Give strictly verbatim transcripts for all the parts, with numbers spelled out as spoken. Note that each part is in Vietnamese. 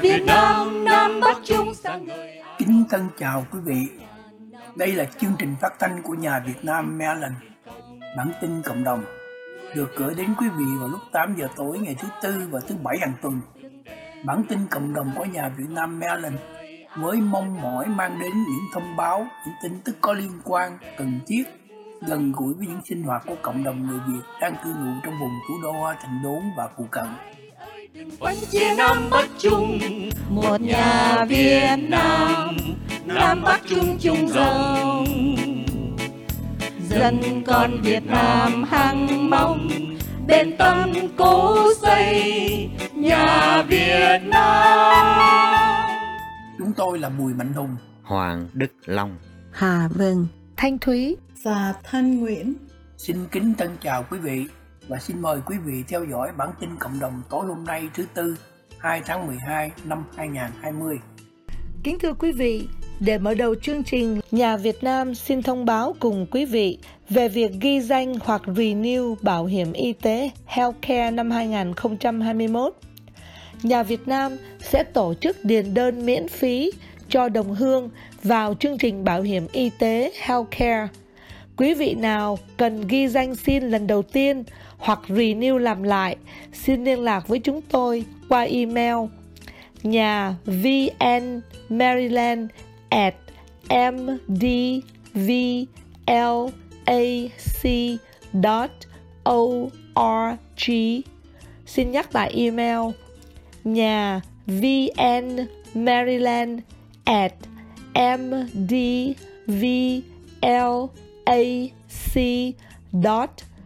Việt Nam, Nam Bắc Trung sáng ngời. Kính thân chào quý vị. Đây là chương trình phát thanh của Nhà Việt Nam Maryland, bản tin cộng đồng, được gửi đến quý vị vào lúc tám giờ tối ngày thứ Tư và thứ Bảy hàng tuần. Bản tin cộng đồng của Nhà Việt Nam Maryland với mong mỏi mang đến những thông báo, những tin tức có liên quan, cần thiết, gần gũi với những sinh hoạt của cộng đồng người Việt đang cư ngụ trong vùng thủ đô Hoa Thành Đốn và phụ cận. Phân chia Nam Bắc Trung, một nhà Việt Nam, Nam Bắc Trung chung rồng. Dân con Việt Nam hằng mong bên tâm cố xây nhà Việt Nam. Chúng tôi là Bùi Mạnh Hùng, Hoàng Đức Long, Hà Vân, Thanh Thúy và Thanh Nguyễn. Xin kính thân chào quý vị và xin mời quý vị theo dõi bản tin cộng đồng tối hôm nay thứ Tư, hai tháng mười hai năm hai nghìn không trăm hai mươi. Kính thưa quý vị, để mở đầu chương trình, Nhà Việt Nam xin thông báo cùng quý vị về việc ghi danh hoặc renew bảo hiểm y tế Healthcare năm hai nghìn không trăm hai mươi mốt. Nhà Việt Nam sẽ tổ chức điền đơn miễn phí cho đồng hương vào chương trình bảo hiểm y tế Healthcare. Quý vị nào cần ghi danh xin lần đầu tiên hoặc renew làm lại, xin liên lạc với chúng tôi qua email nhà vnmaryland at mdvlac dot org. Xin nhắc lại email nhà vnmaryland at mdvlac dot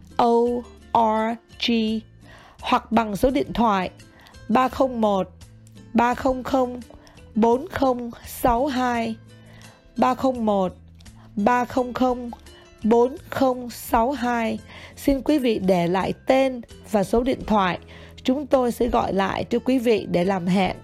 org hoặc bằng số điện thoại ba không một ba không không bốn không sáu hai ba không một ba không không bốn không sáu hai. Xin quý vị để lại tên và số điện thoại. Chúng tôi sẽ gọi lại cho quý vị để làm hẹn.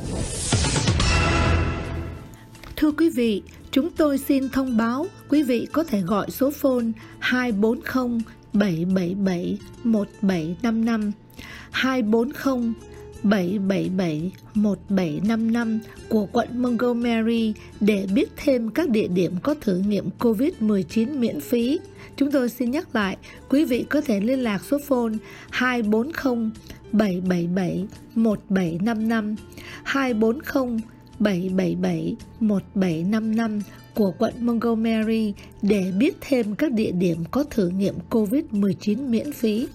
Thưa quý vị, chúng tôi xin thông báo quý vị có thể gọi số phone hai bốn không bảy bảy bảy một bảy năm năm, hai bốn không bảy bảy bảy một bảy năm năm của quận Montgomery để biết thêm các địa điểm có thử nghiệm covid mười chín miễn phí. Chúng tôi xin nhắc lại, quý vị có thể liên lạc số phone hai bốn không bảy bảy bảy một bảy năm năm, hai bốn không bảy bảy bảy một bảy năm năm của quận Montgomery để biết thêm các địa điểm có thử nghiệm covid mười chín miễn phí.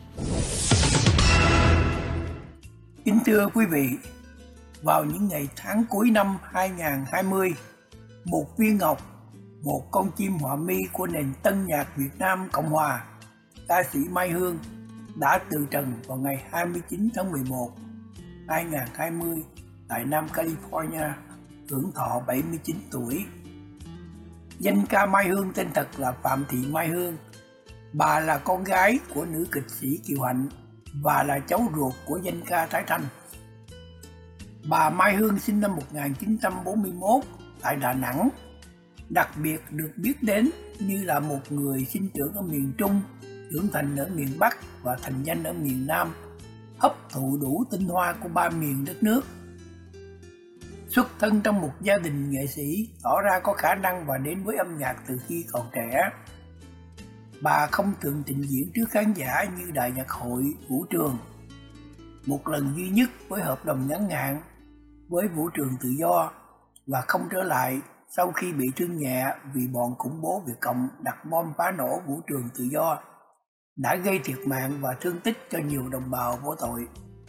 Kính thưa quý vị, vào những ngày tháng cuối năm hai nghìn không trăm hai mươi, một viên ngọc, một con chim họa mi của nền tân nhạc Việt Nam Cộng Hòa, ca sĩ Mai Hương đã từ trần vào ngày hai mươi chín tháng mười một, hai nghìn không trăm hai mươi tại Nam California, hưởng thọ bảy mươi chín tuổi. Danh ca Mai Hương tên thật là Phạm Thị Mai Hương. Bà là con gái của nữ kịch sĩ Kiều Hạnh và là cháu ruột của danh ca Thái Thanh. Bà Mai Hương sinh năm một nghìn chín trăm bốn mươi mốt tại Đà Nẵng, đặc biệt được biết đến như là một người sinh trưởng ở miền Trung, trưởng thành ở miền Bắc và thành danh ở miền Nam, hấp thụ đủ tinh hoa của ba miền đất nước. Xuất thân trong một gia đình nghệ sĩ, tỏ ra có khả năng và đến với âm nhạc từ khi còn trẻ. Bà không thường trình diễn trước khán giả như Đài Nhạc hội Vũ Trường, một lần duy nhất với hợp đồng ngắn hạn với Vũ Trường Tự Do, và không trở lại sau khi bị thương nhẹ vì bọn khủng bố Việt Cộng đặt bom phá nổ Vũ Trường Tự Do, đã gây thiệt mạng và thương tích cho nhiều đồng bào vô tội.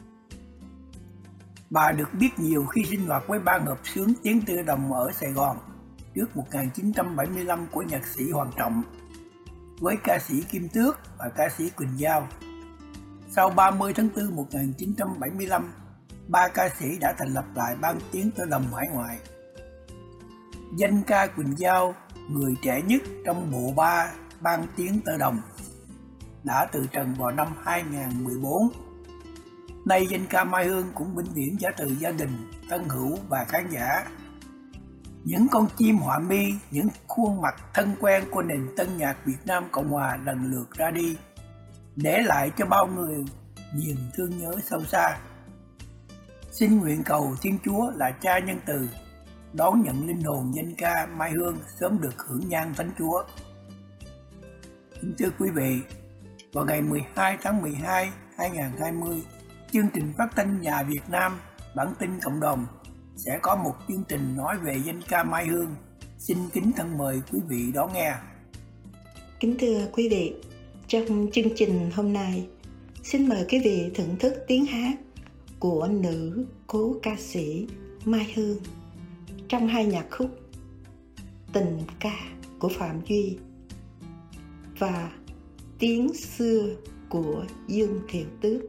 Bà được biết nhiều khi sinh hoạt với ban hợp xướng Tiếng Tự Đồng ở Sài Gòn trước một nghìn chín trăm bảy mươi lăm của nhạc sĩ Hoàng Trọng, với ca sĩ Kim Tước và ca sĩ Quỳnh Giao. Sau ba mươi tháng tư một nghìn chín trăm bảy mươi lăm, ba ca sĩ đã thành lập lại ban Tiếng Tơ Đồng hải ngoại. Danh ca Quỳnh Giao, người trẻ nhất trong bộ ba ban Tiếng Tơ Đồng, đã từ trần vào năm hai nghìn không trăm mười bốn. Nay danh ca Mai Hương cũng vĩnh viễn trả từ gia đình, thân hữu và khán giả. Những con chim họa mi, những khuôn mặt thân quen của nền tân nhạc Việt Nam Cộng Hòa lần lượt ra đi, để lại cho bao người niềm thương nhớ sâu xa. Xin nguyện cầu Thiên Chúa là Cha nhân từ đón nhận linh hồn danh ca Mai Hương sớm được hưởng nhan Thánh Chúa. Kính thưa quý vị, vào ngày mười hai tháng mười hai năm hai nghìn không trăm hai mươi, chương trình phát thanh Nhà Việt Nam Bản tin Cộng đồng sẽ có một chương trình nói về danh ca Mai Hương. Xin kính thân mời quý vị đón nghe. Kính thưa quý vị, trong chương trình hôm nay, xin mời quý vị thưởng thức tiếng hát của nữ cố ca sĩ Mai Hương trong hai nhạc khúc Tình Ca của Phạm Duy và Tiếng Xưa của Dương Thiệu Tước.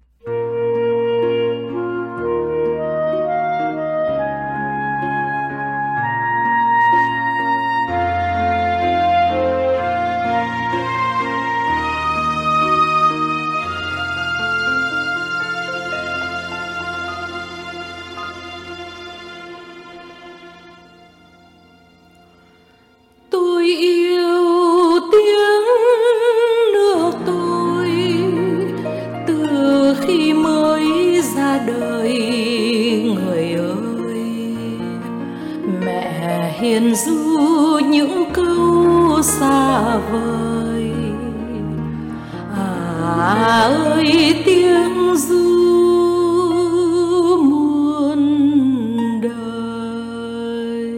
Hiền ru những câu xa vời, à ơi tiếng ru muôn đời.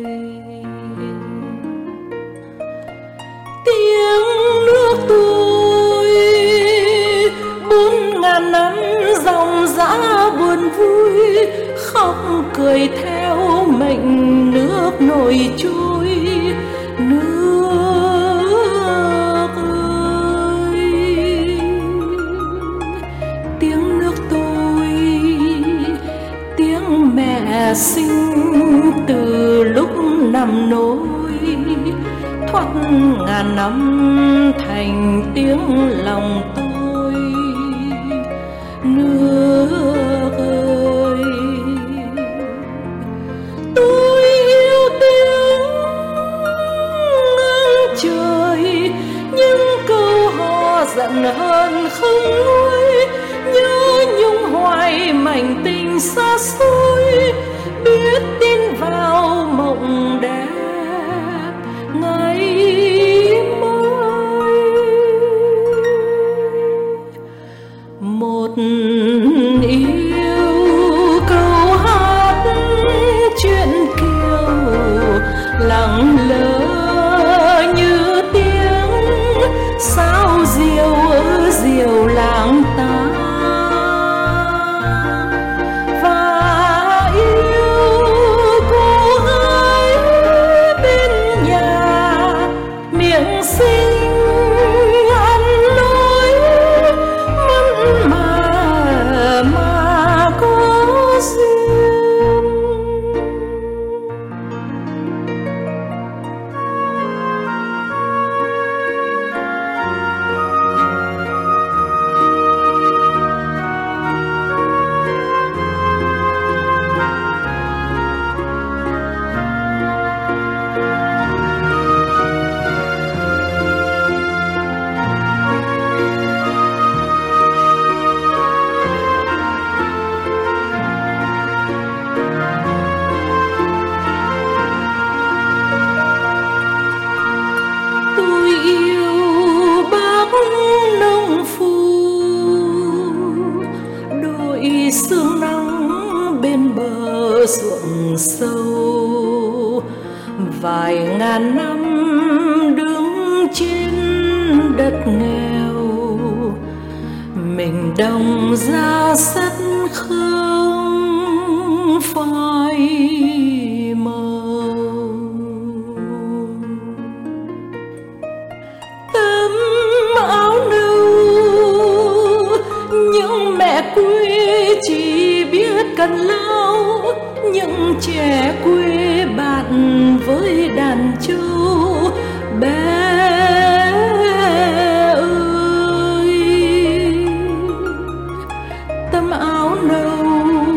Tiếng nước tôi bốn ngàn năm dòng dã buồn vui, khóc cười theo mệnh nước nổi trôi. Nước ơi, tiếng nước tôi, tiếng mẹ sinh từ lúc nằm nôi, thoát ngàn năm thành tiếng lòng tôi. Nước ơi, tôi yêu tiếng ngang trời, những câu hò giận hơn không nguôi, nhớ nhung hoài mảnh tình xa xôi, biết tin vào mộng đẹp ngày mai. Một yêu câu hát chuyện kiều lặng lẽ như tiếng sao diều ở diều làng ta, và yêu cô gái bên nhà miệng xinh ăn nói mặn mà mà có duyên. Tôi yêu bác nông phu, đội sương nắng bên bờ ruộng sâu, vài ngàn năm đứng trên đất nghèo, mình đồng ra sắt không phai màu. Tấm áo nâu những mẹ quê chỉ biết cần lao, những trẻ quê bạn với đàn trâu bé ơi. Tấm áo nâu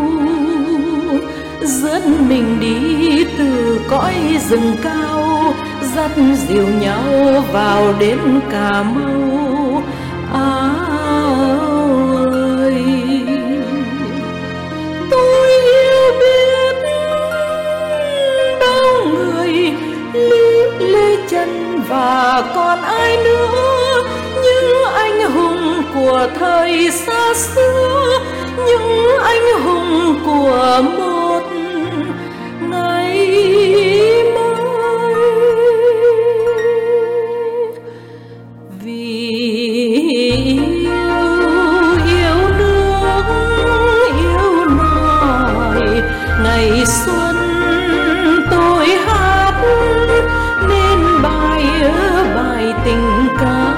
dẫn mình đi từ cõi rừng cao, dắt dìu nhau vào đến Cà Mau. Áo ơi, tôi và còn ai nữa, những anh hùng của thời xa xưa, những anh hùng của một ngày mới. Vì yêu, yêu nước, yêu nòi, ngày xuân tôi hát nên bài bài tình ca.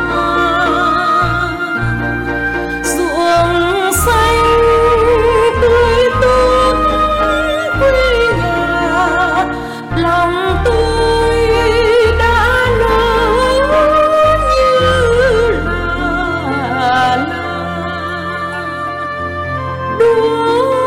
Ruộng xanh tươi tốt quê nhà, lòng tôi đã nở như là đóa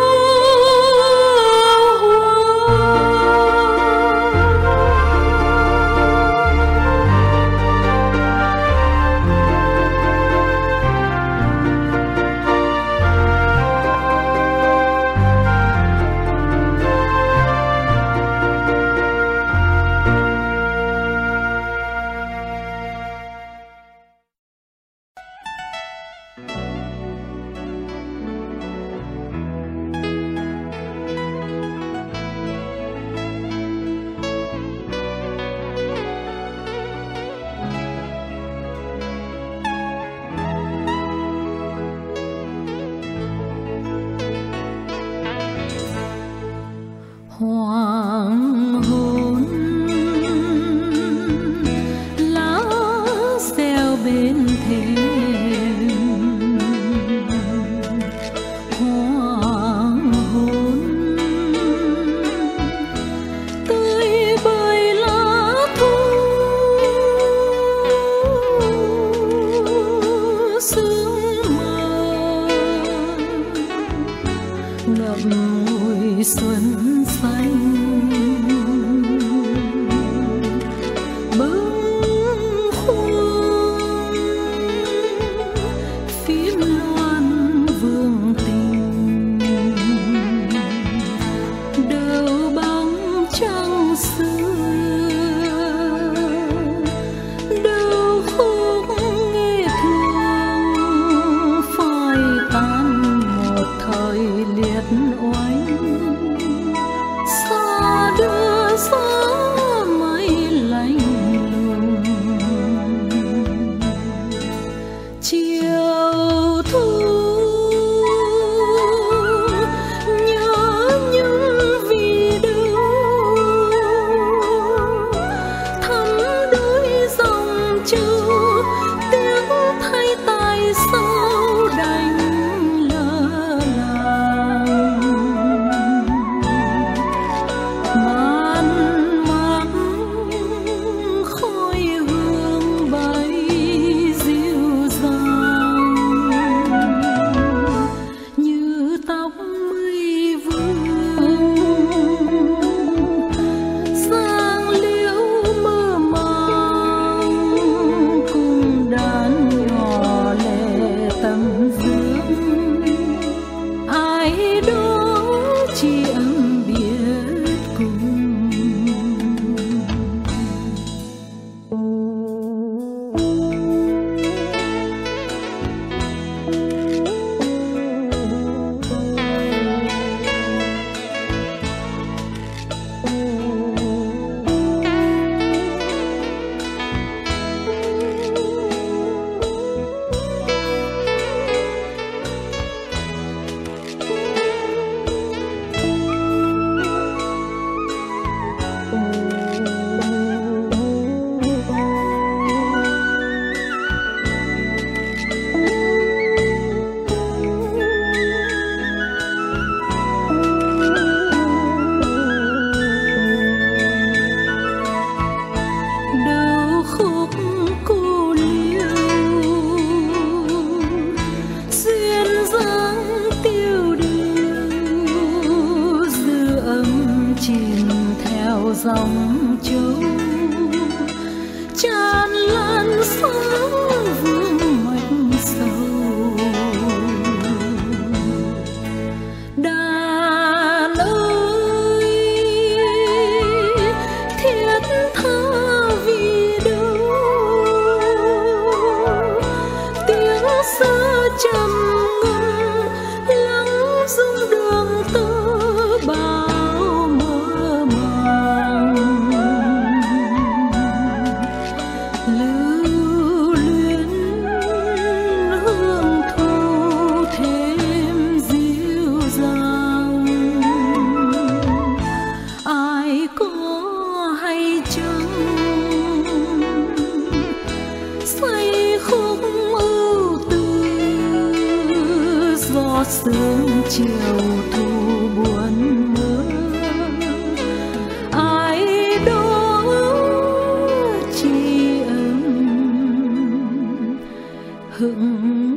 hoàng hôn, lá reo bên thềm. Hoàng hôn tươi bời lá thu, sương mờ ngậm ngùi xuân xanh. Bâng khuâng khúc ưu tư, gió sương chiều thu buồn mơ. Ai đó tri âm hững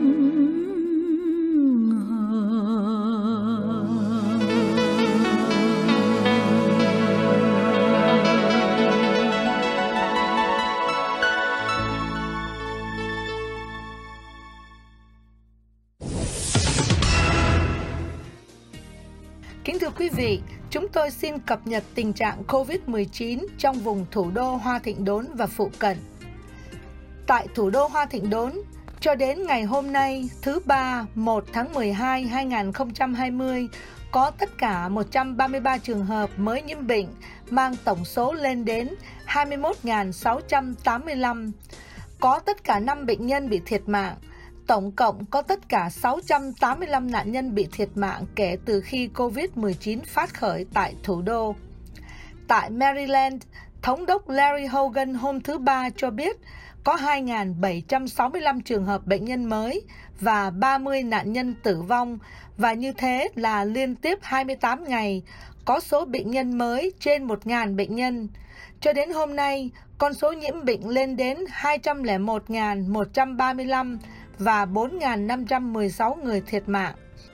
Kính thưa quý vị, chúng tôi xin cập nhật tình trạng covid mười chín trong vùng thủ đô Hoa Thịnh Đốn và phụ cận. Tại thủ đô Hoa Thịnh Đốn, cho đến ngày hôm nay, thứ Ba, một tháng mười hai năm hai nghìn không trăm hai mươi, có tất cả một trăm ba mươi ba trường hợp mới nhiễm bệnh, mang tổng số lên đến hai mươi mốt nghìn sáu trăm tám mươi lăm. Có tất cả năm bệnh nhân bị thiệt mạng. Tổng cộng có tất cả sáu trăm tám mươi lăm nạn nhân bị thiệt mạng kể từ khi covid mười chín phát khởi tại thủ đô. Tại Maryland, Thống đốc Larry Hogan hôm thứ Ba cho biết có hai nghìn bảy trăm sáu mươi lăm trường hợp bệnh nhân mới và ba mươi nạn nhân tử vong, và như thế là liên tiếp hai mươi tám ngày có số bệnh nhân mới trên một nghìn bệnh nhân. Cho đến hôm nay, con số nhiễm bệnh lên đến hai trăm lẻ một nghìn một trăm ba mươi lăm và bốn nghìn năm trăm mười sáu người thiệt mạng.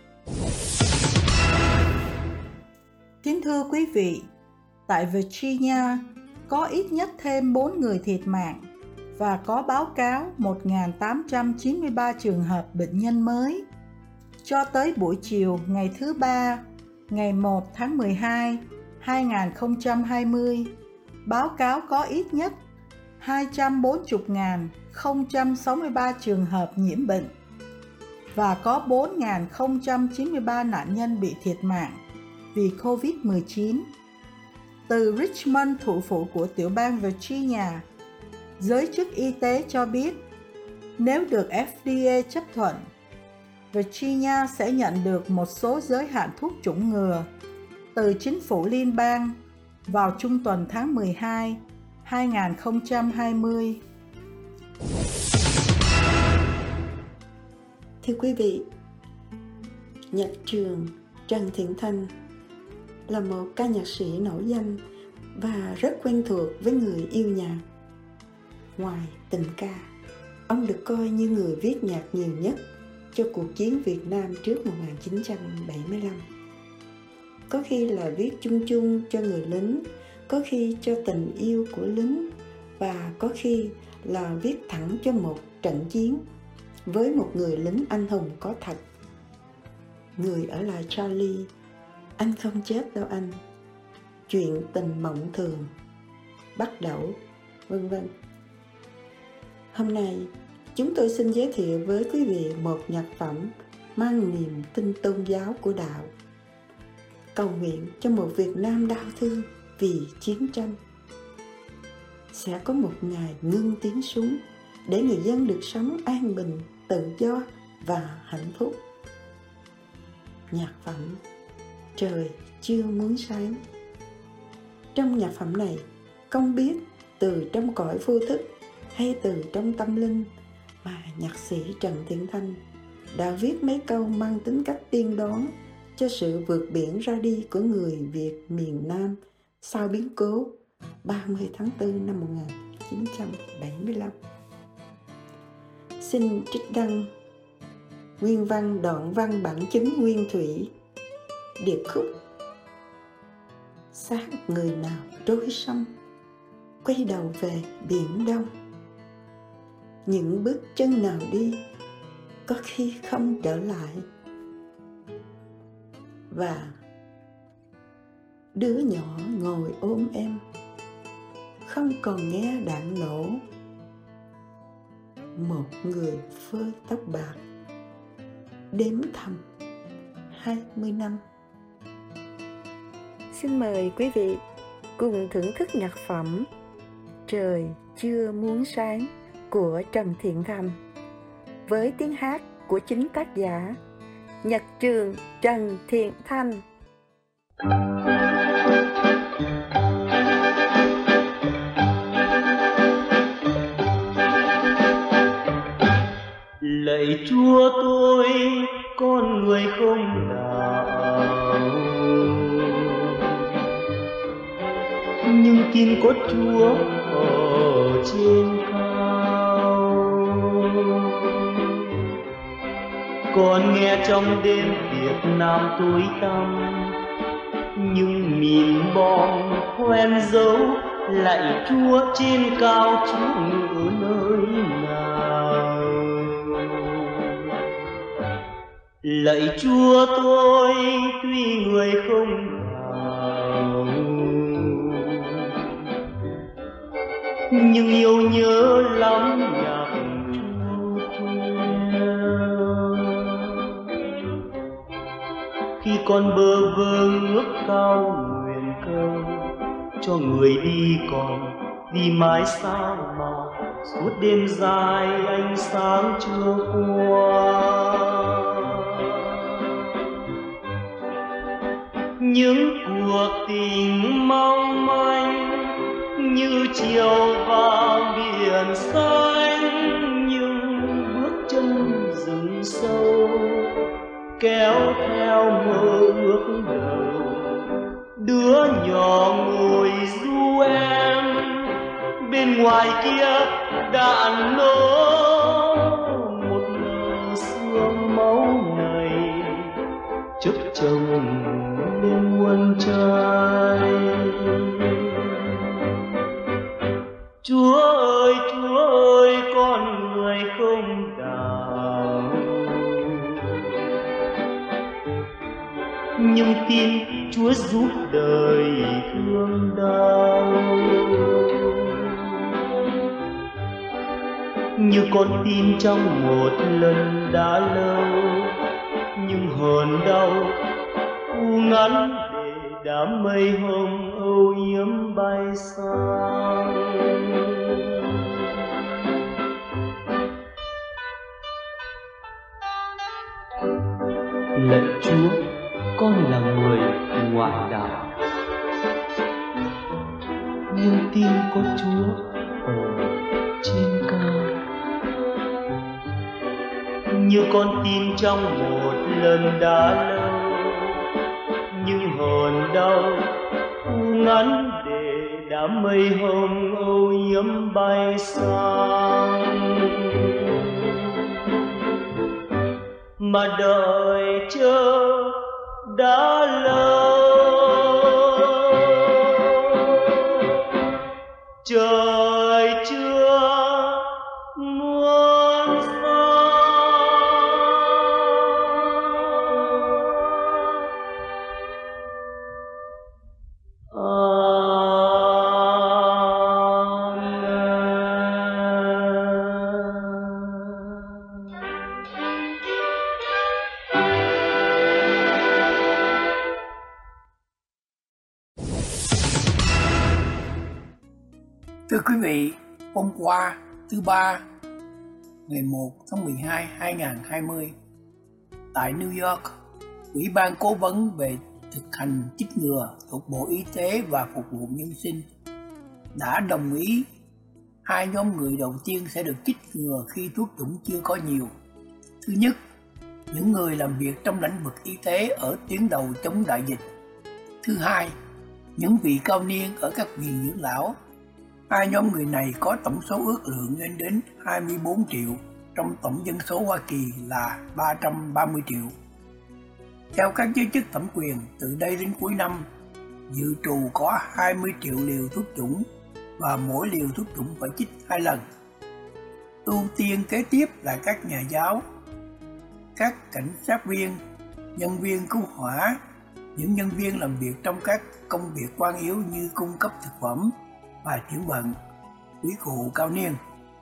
Kính thưa quý vị, tại Virginia có ít nhất thêm bốn người thiệt mạng và có báo cáo một nghìn tám trăm chín mươi ba trường hợp bệnh nhân mới. Cho tới buổi chiều ngày thứ Ba, ngày một tháng mười hai năm hai nghìn không trăm hai mươi, báo cáo có ít nhất hai trăm bốn mươi nghìn không trăm sáu mươi ba trường hợp nhiễm bệnh và có bốn nghìn không trăm chín mươi ba nạn nhân bị thiệt mạng vì covid mười chín. Từ Richmond, thủ phủ của tiểu bang Virginia, giới chức y tế cho biết nếu được F D A chấp thuận, Virginia sẽ nhận được một số giới hạn thuốc chủng ngừa từ chính phủ liên bang vào trung tuần tháng mười hai năm hai nghìn không trăm hai mươi. Thưa quý vị, nhạc trường Trần Thiện Thanh là một ca nhạc sĩ nổi danh và rất quen thuộc với người yêu nhạc. Ngoài tình ca, ông được coi như người viết nhạc nhiều nhất cho cuộc chiến Việt Nam trước một nghìn chín trăm bảy mươi lăm. Có khi là viết chung chung cho người lính, có khi cho tình yêu của lính, và có khi là viết thẳng cho một trận chiến với một người lính anh hùng có thật. Người ở lại Charlie, anh không chết đâu anh, chuyện tình mộng thường, bắt đầu, vân vân. Hôm nay, chúng tôi xin giới thiệu với quý vị một nhạc phẩm mang niềm tin tôn giáo của đạo. Cầu nguyện cho một Việt Nam đau thương vì chiến tranh. Sẽ có một ngày ngưng tiếng súng để người dân được sống an bình, tự do và hạnh phúc. Nhạc phẩm Trời Chưa Muốn Sáng. Trong nhạc phẩm này, không biết từ trong cõi vô thức hay từ trong tâm linh mà nhạc sĩ Trần Thiện Thanh đã viết mấy câu mang tính cách tiên đoán cho sự vượt biển ra đi của người Việt miền Nam sau biến cố ba mươi tháng tư năm một nghìn chín trăm bảy mươi lăm. Xin trích đăng nguyên văn đoạn văn bản chứng nguyên thủy, điệp khúc. Xác người nào trôi sông, quay đầu về biển đông. Những bước chân nào đi, có khi không trở lại. Và đứa nhỏ ngồi ôm em, không còn nghe đạn nổ. Một người phơi tóc bạc, đếm thầm hai mươi năm. Xin mời quý vị cùng thưởng thức nhạc phẩm Trời Chưa Muốn Sáng của Trần Thiện Thanh với tiếng hát của chính tác giả Nhạc trường Trần Thiện Thanh. Lạy Chúa, tôi con người không đạo, nhưng tin có Chúa ở trên cao. Con nghe trong đêm Việt Nam tối tăm, nhưng mìn bom hoen dấu. Lạy Chúa trên cao, Chúa ngự nơi nào? Lạy Chúa, tôi tuy người không đạo, nhưng yêu nhớ lắm nhạc Chúa quên. Khi con bơ vơ ước cao nguyện cầu, cho người đi còn đi mãi sao mà suốt đêm dài ánh sáng chưa qua. Những cuộc tình mong manh như chiều vào biển xanh, nhưng bước chân rừng sâu kéo theo mơ ước đầu. Đứa nhỏ ngồi ru em, bên ngoài kia đạn nổ. Một lần sương máu này chớp chồng lên muôn trái. Chúa ơi, Chúa ơi, con người không đạo, nhưng tin Chúa giúp đời thương đau. Như con tim trong một lần đã lâu, nhưng hồn đau u ngắn để đám mây hồng âu yếm bay xa. Lạy Chúa, con là người ngoại đạo, nhưng tin có Chúa ở trên cao. Như con tim trong một lần đã lâu, nhưng hồn đau u ngắn để đám mây hồng âu yếm bay sang. Mà đợi chờ đã lâu, trời chưa muôn xa. Thưa quý vị, hôm qua thứ ba ngày một tháng mười hai năm hai nghìn không trăm hai mươi, tại New York, Ủy ban Cố vấn về thực hành chích ngừa thuộc Bộ Y tế và Phục vụ Nhân sinh đã đồng ý hai nhóm người đầu tiên sẽ được chích ngừa khi thuốc chủng chưa có nhiều. Thứ nhất, những người làm việc trong lĩnh vực y tế ở tuyến đầu chống đại dịch. Thứ hai, những vị cao niên ở các viện dưỡng lão. Hai nhóm người này có tổng số ước lượng lên đến hai mươi bốn triệu trong tổng dân số Hoa Kỳ là ba trăm ba mươi triệu. Theo các giới chức thẩm quyền, từ đây đến cuối năm, dự trù có hai mươi triệu liều thuốc chủng và mỗi liều thuốc chủng phải chích hai lần. Ưu tiên kế tiếp là các nhà giáo, các cảnh sát viên, nhân viên cứu hỏa, những nhân viên làm việc trong các công việc quan yếu như cung cấp thực phẩm và chuyển vận, quý cụ cao niên.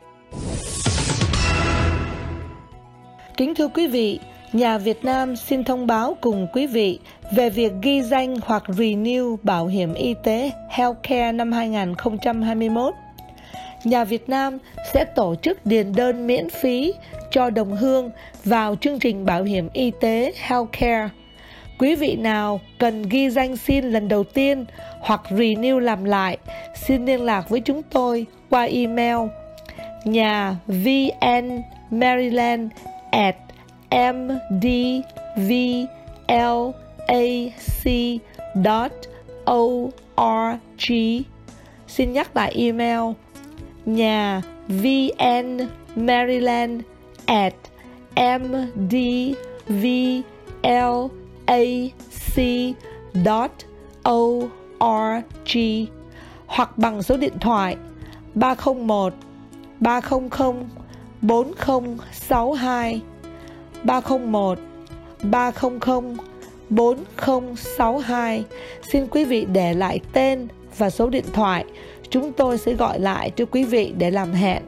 Kính thưa quý vị, Nhà Việt Nam xin thông báo cùng quý vị về việc ghi danh hoặc renew bảo hiểm y tế Healthcare năm hai nghìn không trăm hai mươi mốt. Nhà Việt Nam sẽ tổ chức điền đơn miễn phí cho đồng hương vào chương trình bảo hiểm y tế Healthcare. Quý vị nào cần ghi danh xin lần đầu tiên hoặc renew làm lại, xin liên lạc với chúng tôi qua email nhà vn maryland at m d v l a c dot o r g. Xin nhắc lại email: nhà vnmaryland at m d v l a c dot o r g, hoặc bằng số điện thoại ba không một ba không không bốn không sáu hai, ba không một ba không không bốn không sáu hai. Xin quý vị để lại tên và số điện thoại, chúng tôi sẽ gọi lại cho quý vị để làm hẹn.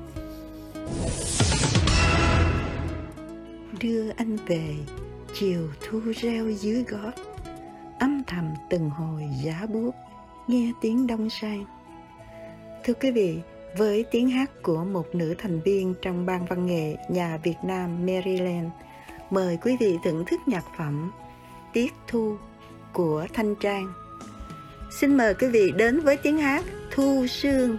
Đưa anh về chiều thu reo dưới gót, âm thầm từng hồi giá buốt nghe tiếng đông sang. Thưa quý vị, với tiếng hát của một nữ thành viên trong ban văn nghệ nhà Việt Nam Maryland, mời quý vị thưởng thức nhạc phẩm Tiết Thu của Thanh Trang. Xin mời quý vị đến với tiếng hát Thu Sương.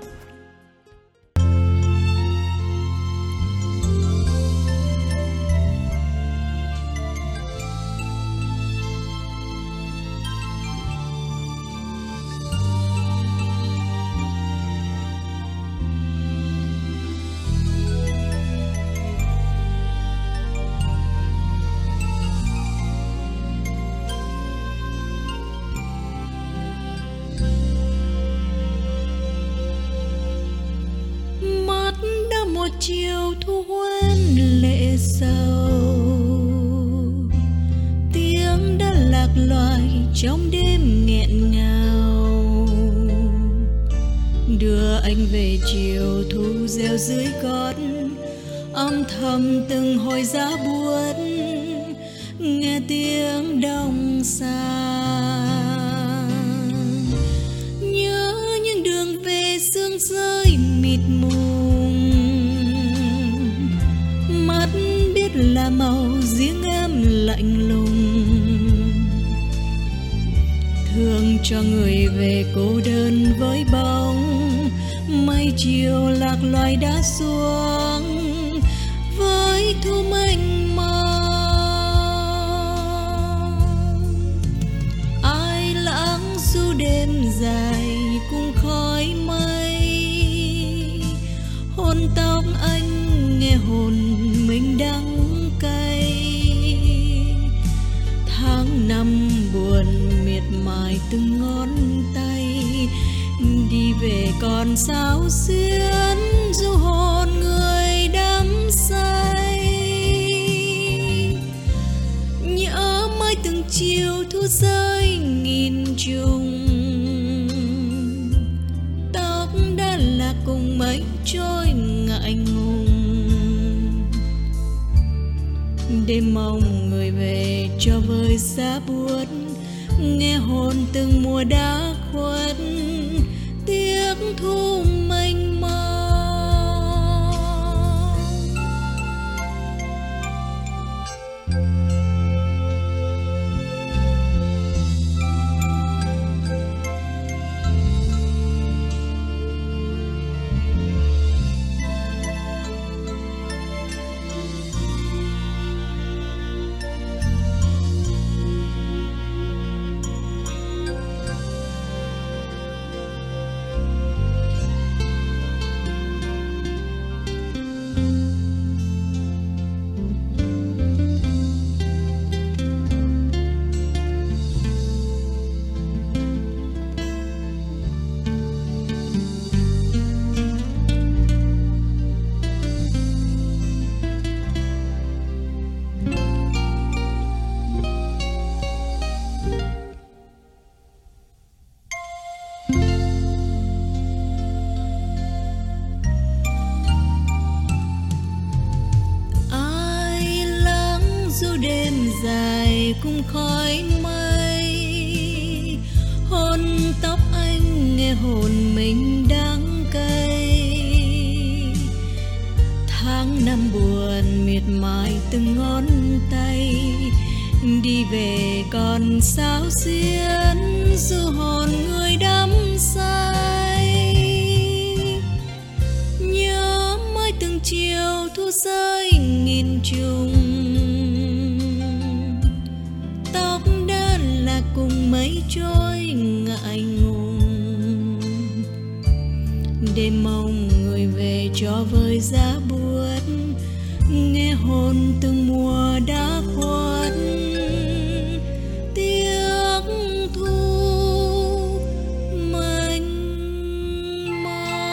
Một chiều thu hoen lệ sầu, tiếng đã lạc loài trong đêm nghẹn ngào, đưa anh về chiều thu reo dưới gót, âm thầm từng hồi giá buốt nghe tiếng đông xa. Nhớ những đường về sương rơi mịt mù, biết là màu riêng em lạnh lùng, thương cho người về cô đơn với bóng mây chiều lạc loài đã xuống với thu mênh mông. Ai lãng du đêm dài cùng khói mây, hôn tóc anh nghe hồn mình đắng cay. Tháng năm buồn miệt mài từng ngón tay, đi về còn sao xuyến du hồn người đắm say. Nhớ mãi từng chiều thu rơi nghìn trùng, tóc đã là cùng mây trôi ngại ngùng. Đêm mong người về cho vơi giá buốt, nghe hồn từng mùa đã khuất tiếc thu mênh mông. dài cùng khói mây, hôn tóc anh nghe hồn mình đắng cay. Tháng năm buồn miệt mài từng ngón tay, đi về còn sao xuyến du hồn người đắm say. Nhớ mãi từng chiều thu rơi chung. Tóc đã là cùng mây trôi ngại ngùng, để mong người về cho vơi giá buốt, nghe hồn từng mùa đã khuất. Tiếc thu mênh mông.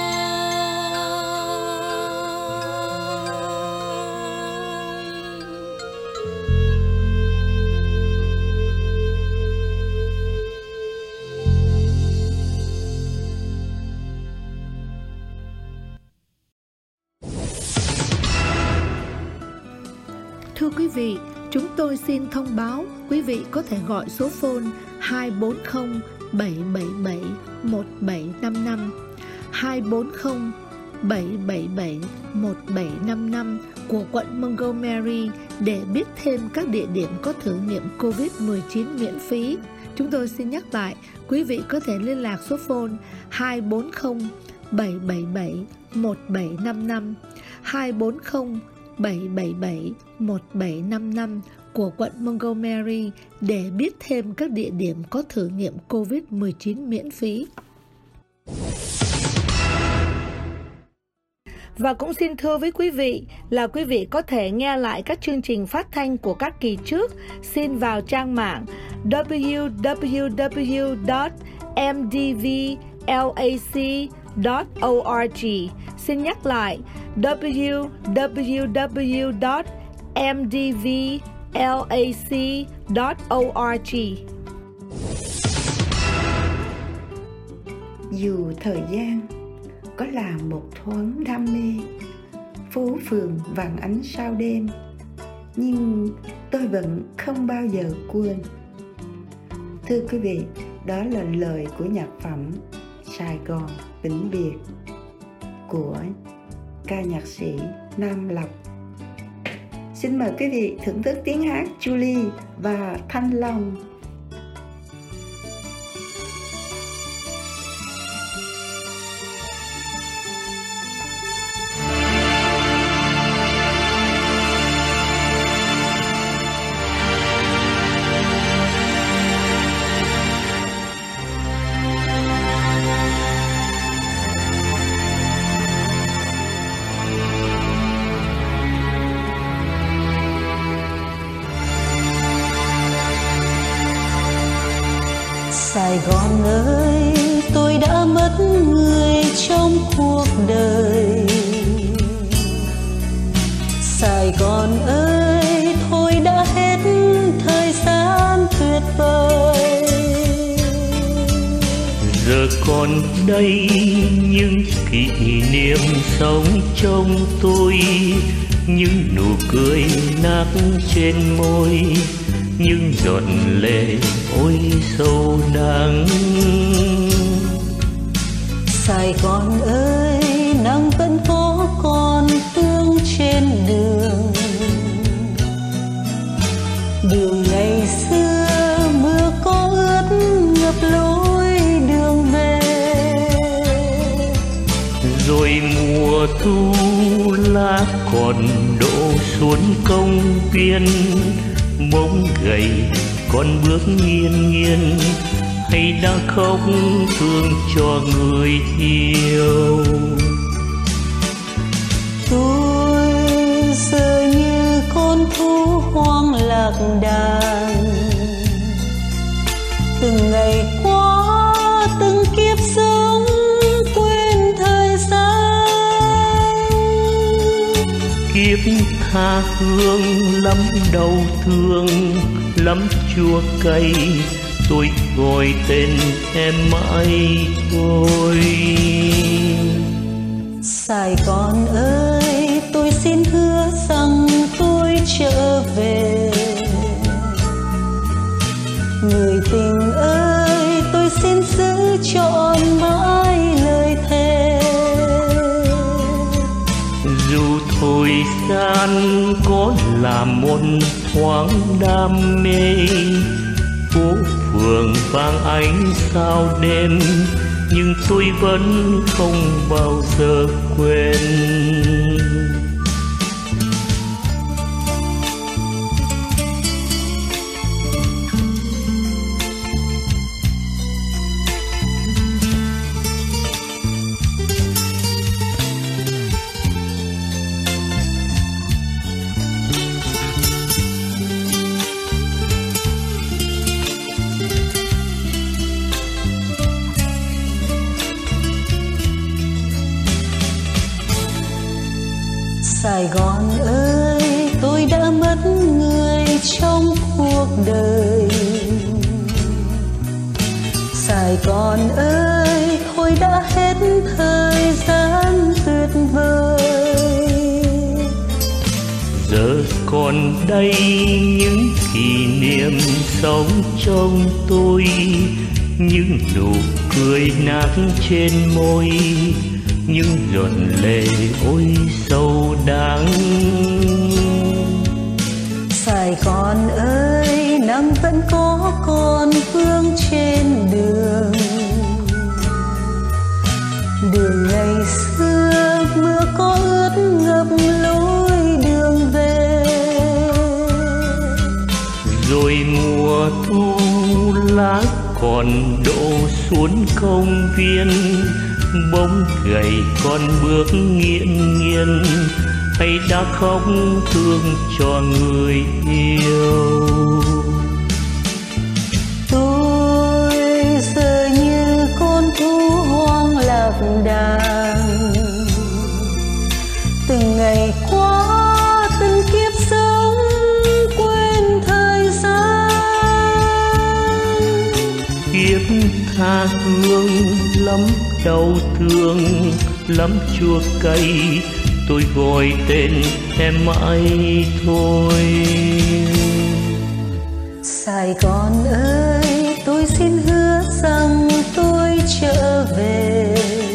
Thưa quý vị, chúng tôi xin thông báo quý vị có thể gọi số phone hai bốn không bảy bảy bảy một bảy năm năm, hai bốn không bảy bảy bảy một bảy năm năm của quận Montgomery để biết thêm các địa điểm có thử nghiệm covid mười chín miễn phí. Chúng tôi xin nhắc lại, quý vị có thể liên lạc số phone hai bốn không bảy bảy bảy một bảy năm năm, hai bốn không bảy bảy bảy một bảy năm năm của quận Montgomery để biết thêm các địa điểm có thử nghiệm covid mười chín miễn phí. Và cũng xin thưa với quý vị là quý vị có thể nghe lại các chương trình phát thanh của các kỳ trước. Xin vào trang mạng w w w chấm m d v lac chấm org. Xin nhắc lại w w w chấm m d v lac chấm org. Dù thời gian có là một thoáng đam mê, phố phường vàng ánh sao đêm, nhưng tôi vẫn không bao giờ quên. Thưa quý vị, đó là lời của nhạc phẩm Sài Gòn vĩnh biệt của ca nhạc sĩ Nam Lộc. Xin mời quý vị thưởng thức tiếng hát Julie và Thanh Long. Sài Gòn ơi, tôi đã mất người trong cuộc đời. Sài Gòn ơi, thôi đã hết thời gian tuyệt vời. Giờ còn đây những kỷ niệm sống trong tôi, những nụ cười nát trên môi, những giọt lệ ôi sâu nắng. Sài Gòn ơi, nắng vẫn có còn vương trên đường. Đường ngày xưa mưa có ướt ngập lối đường về. Rồi mùa thu lá còn đổ xuống công viên, bóng gầy con bước nghiêng nghiêng, hay đã khóc thương cho người yêu. Tôi giờ như con thú hoang lạc đàn, từng ngày qua từng kiếp sống quên thời gian. Kiếp tha hương lắm đau thương, lắm chua cay, tôi gọi tên em mãi thôi. Sài Gòn ơi, tôi xin hứa rằng tôi trở về. Người tình ơi, tôi xin giữ trọn mãi lời thề. Dù thời gian có là một thoáng đam mê, phố phường vang ánh sao đêm, nhưng tôi vẫn không bao giờ quên. Sài Gòn ơi, tôi đã mất người trong cuộc đời. Sài Gòn ơi, thôi đã hết thời gian tuyệt vời. Giờ còn đây những kỷ niệm sống trong tôi, những nụ cười nát trên môi, những giọt lệ ôi sâu đắng. Sài Gòn ơi, nắng vẫn có còn vương trên đường. Đường ngày xưa mưa có ướt ngập lối đường về. Rồi mùa thu lá còn đổ xuống công viên, bóng gầy con bước nghiêng nghiêng, hay đã khóc thương cho người yêu. Tôi giờ như con thú hoang lạc đàn, từng ngày qua từng kiếp sống quên thời gian. Kiếp tha hương lắm đau thương, lắm chua cay, tôi gọi tên em mãi thôi. Sài Gòn ơi, tôi xin hứa rằng tôi trở về.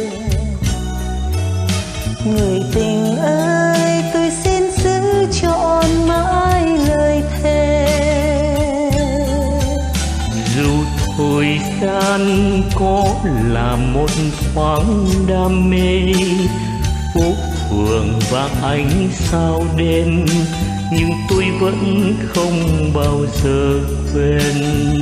Người tình ơi, tôi xin giữ trọn mãi lời thề. Dù thời gian có là một thoáng đam mê, phố phường và ánh sao đêm, nhưng tôi vẫn không bao giờ quên.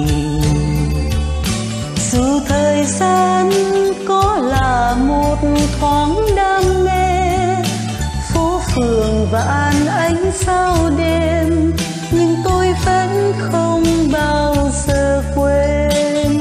Dù thời gian có là một thoáng đam mê, phố phường và ánh sao đêm, nhưng tôi vẫn không bao giờ quên.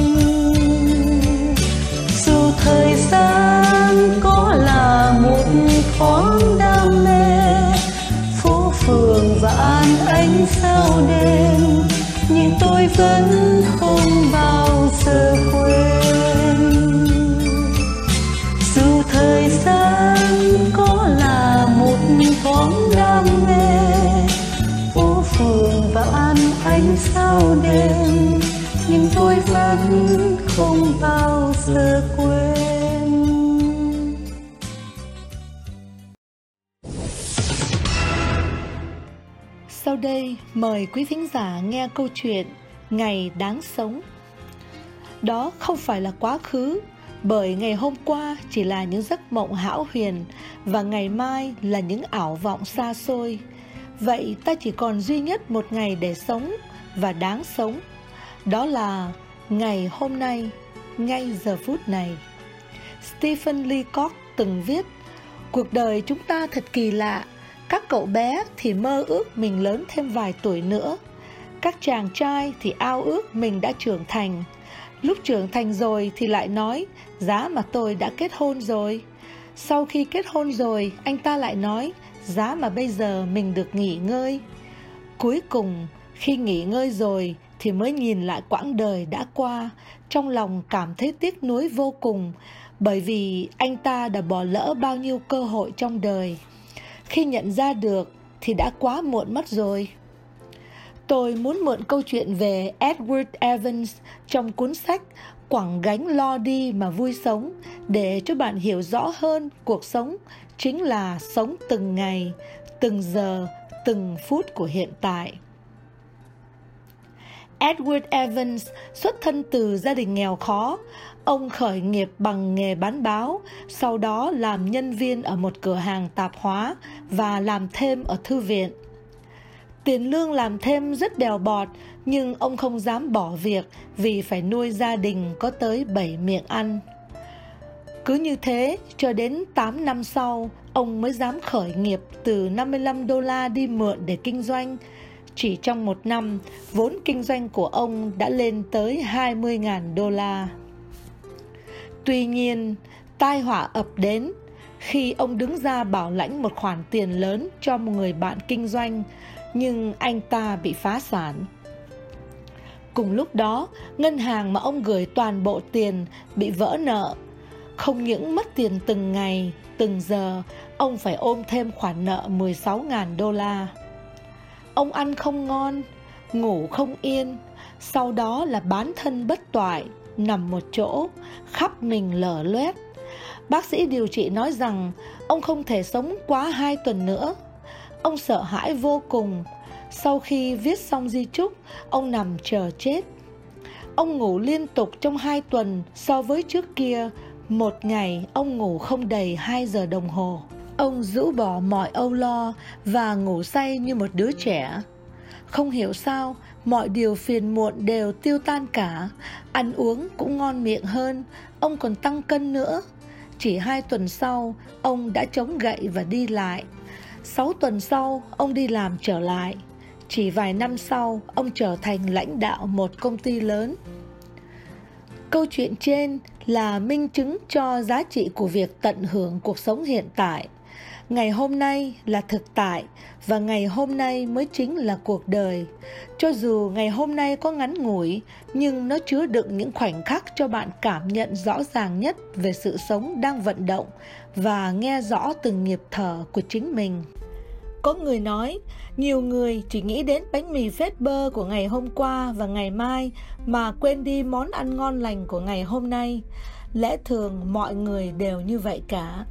Dù thời gian có là một thoáng đam mê, phố phường và ánh sao đêm, nhưng tôi vẫn không bao giờ quên. Dù thời gian có là một thoáng đam mê, phố phường và ánh sao đêm, nhưng tôi vẫn không bao giờ quên. Sau đây mời quý thính giả nghe câu chuyện Ngày Đáng Sống. Đó không phải là quá khứ, bởi ngày hôm qua chỉ là những giấc mộng hão huyền và ngày mai là những ảo vọng xa xôi. Vậy ta chỉ còn duy nhất một ngày để sống và đáng sống. Đó là ngày hôm nay, ngay giờ phút này. Stephen Leacock từng viết: cuộc đời chúng ta thật kỳ lạ. Các cậu bé thì mơ ước mình lớn thêm vài tuổi nữa. Các chàng trai thì ao ước mình đã trưởng thành. Lúc trưởng thành rồi thì lại nói: giá mà tôi đã kết hôn rồi. Sau khi kết hôn rồi, anh ta lại nói: giá mà bây giờ mình được nghỉ ngơi. Cuối cùng, khi nghỉ ngơi rồi thì mới nhìn lại quãng đời đã qua, trong lòng cảm thấy tiếc nuối vô cùng, bởi vì anh ta đã bỏ lỡ bao nhiêu cơ hội trong đời. Khi nhận ra được thì đã quá muộn mất rồi. Tôi muốn mượn câu chuyện về Edward Evans trong cuốn sách Quẳng gánh lo đi mà vui sống để cho bạn hiểu rõ hơn cuộc sống chính là sống từng ngày, từng giờ, từng phút của hiện tại. Edward Evans xuất thân từ gia đình nghèo khó. Ông khởi nghiệp bằng nghề bán báo, sau đó làm nhân viên ở một cửa hàng tạp hóa và làm thêm ở thư viện. Tiền lương làm thêm rất bèo bọt, nhưng ông không dám bỏ việc vì phải nuôi gia đình có tới bảy miệng ăn. Cứ như thế, cho đến tám năm sau, ông mới dám khởi nghiệp từ năm mươi lăm đô la đi mượn để kinh doanh. Chỉ trong một năm, vốn kinh doanh của ông đã lên tới hai mươi nghìn đô la. Tuy nhiên, tai họa ập đến khi ông đứng ra bảo lãnh một khoản tiền lớn cho một người bạn kinh doanh, nhưng anh ta bị phá sản. Cùng lúc đó, ngân hàng mà ông gửi toàn bộ tiền bị vỡ nợ. Không những mất tiền từng ngày, từng giờ, ông phải ôm thêm khoản nợ mười sáu nghìn đô la. Ông ăn không ngon, ngủ không yên, sau đó là bán thân bất toại, nằm một chỗ, khắp mình lở loét. Bác sĩ điều trị nói rằng ông không thể sống quá hai tuần nữa. Ông sợ hãi vô cùng. Sau khi viết xong di chúc, ông nằm chờ chết. Ông ngủ liên tục trong hai tuần so với trước kia. Một ngày ông ngủ không đầy hai giờ đồng hồ. Ông rũ bỏ mọi âu lo và ngủ say như một đứa trẻ. Không hiểu sao, mọi điều phiền muộn đều tiêu tan cả. Ăn uống cũng ngon miệng hơn. Ông còn tăng cân nữa. Chỉ hai tuần sau, ông đã chống gậy và đi lại. Sáu tuần sau, ông đi làm trở lại. Chỉ vài năm sau, ông trở thành lãnh đạo một công ty lớn. Câu chuyện trên là minh chứng cho giá trị của việc tận hưởng cuộc sống hiện tại. Ngày hôm nay là thực tại, và ngày hôm nay mới chính là cuộc đời. Cho dù ngày hôm nay có ngắn ngủi, nhưng nó chứa đựng những khoảnh khắc cho bạn cảm nhận rõ ràng nhất về sự sống đang vận động và nghe rõ từng nhịp thở của chính mình. Có người nói, nhiều người chỉ nghĩ đến bánh mì phết bơ của ngày hôm qua và ngày mai mà quên đi món ăn ngon lành của ngày hôm nay. Lẽ thường mọi người đều như vậy cả.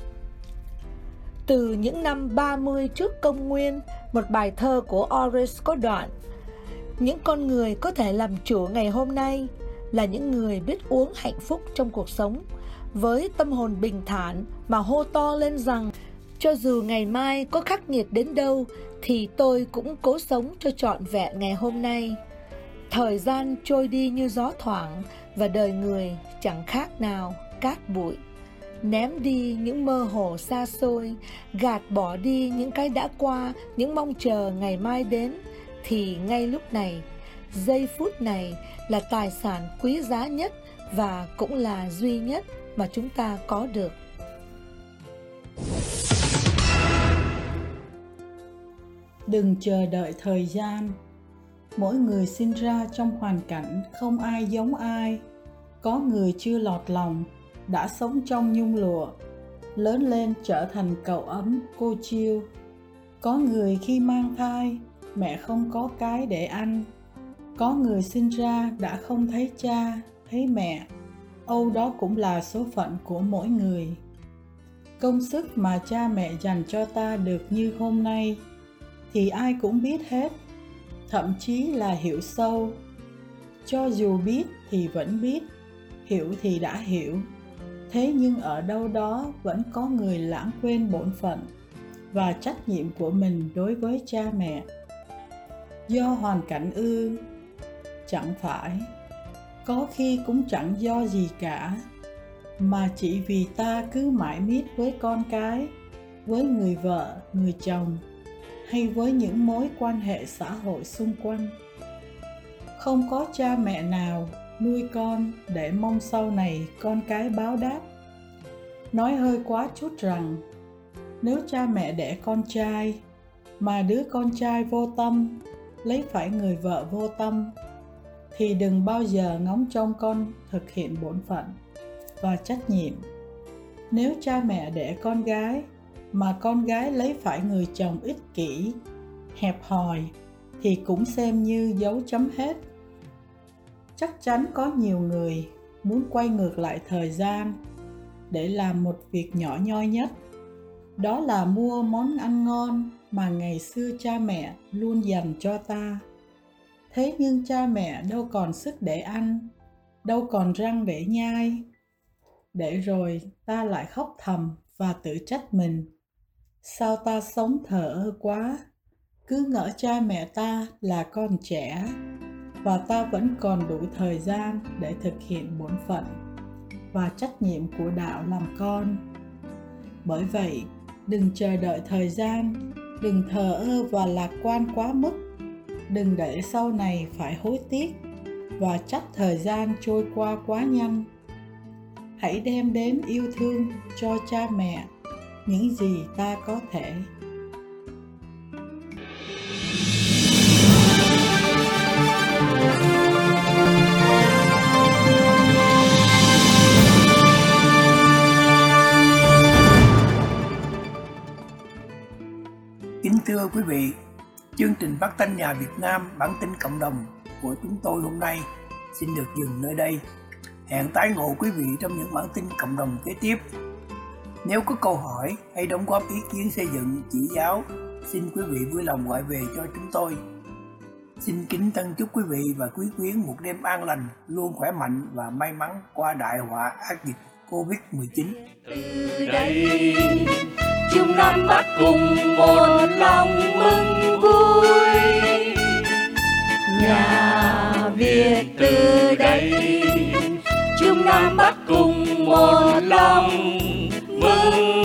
Từ những năm ba mươi trước công nguyên, một bài thơ của Horace có đoạn: những con người có thể làm chủ ngày hôm nay là những người biết uống hạnh phúc trong cuộc sống, với tâm hồn bình thản mà hô to lên rằng cho dù ngày mai có khắc nghiệt đến đâu thì tôi cũng cố sống cho trọn vẹn ngày hôm nay. Thời gian trôi đi như gió thoảng và đời người chẳng khác nào cát bụi. Ném đi những mơ hồ xa xôi, gạt bỏ đi những cái đã qua, những mong chờ ngày mai đến, thì ngay lúc này, giây phút này là tài sản quý giá nhất và cũng là duy nhất mà chúng ta có được. Đừng chờ đợi thời gian. Mỗi người sinh ra trong hoàn cảnh không ai giống ai. Có người chưa lọt lòng, đã sống trong nhung lụa, lớn lên trở thành cậu ấm cô chiêu. Có người khi mang thai, mẹ không có cái để ăn. Có người sinh ra đã không thấy cha, thấy mẹ. Âu đó cũng là số phận của mỗi người. Công sức mà cha mẹ dành cho ta được như hôm nay thì ai cũng biết hết, thậm chí là hiểu sâu. Cho dù biết thì vẫn biết, hiểu thì đã hiểu. Thế nhưng ở đâu đó vẫn có người lãng quên bổn phận và trách nhiệm của mình đối với cha mẹ. Do hoàn cảnh ư? Chẳng phải. Có khi cũng chẳng do gì cả, mà chỉ vì ta cứ mãi miết với con cái, với người vợ, người chồng, hay với những mối quan hệ xã hội xung quanh. Không có cha mẹ nào nuôi con để mong sau này con cái báo đáp. Nói hơi quá chút rằng, nếu cha mẹ đẻ con trai, mà đứa con trai vô tâm, lấy phải người vợ vô tâm, thì đừng bao giờ ngóng trông con thực hiện bổn phận và trách nhiệm. Nếu cha mẹ đẻ con gái, mà con gái lấy phải người chồng ích kỷ, hẹp hòi, thì cũng xem như dấu chấm hết. Chắc chắn có nhiều người muốn quay ngược lại thời gian để làm một việc nhỏ nhoi nhất, đó là mua món ăn ngon mà ngày xưa cha mẹ luôn dành cho ta. Thế nhưng cha mẹ đâu còn sức để ăn, đâu còn răng để nhai. Để rồi ta lại khóc thầm và tự trách mình. Sao ta sống thờ ơ quá, cứ ngỡ cha mẹ ta là con trẻ và ta vẫn còn đủ thời gian để thực hiện bổn phận và trách nhiệm của đạo làm con. Bởi vậy, đừng chờ đợi thời gian, đừng thờ ơ và lạc quan quá mức, đừng để sau này phải hối tiếc và trách thời gian trôi qua quá nhanh. Hãy đem đến yêu thương cho cha mẹ những gì ta có thể. Kính thưa quý vị, chương trình phát thanh Nhà Việt Nam bản tin cộng đồng của chúng tôi hôm nay xin được dừng nơi đây. Hẹn tái ngộ quý vị trong những bản tin cộng đồng kế tiếp. Nếu có câu hỏi hay đóng góp ý kiến xây dựng, chỉ giáo, xin quý vị vui lòng gọi về cho chúng tôi. Xin kính thân chúc quý vị và quý quyến một đêm an lành, luôn khỏe mạnh và may mắn qua đại họa ác dịch covid mười chín. Từ đây chung Nam Bắc cùng một lòng mừng vui, nhà Việt từ đây chung Nam Bắc cùng một lòng mừng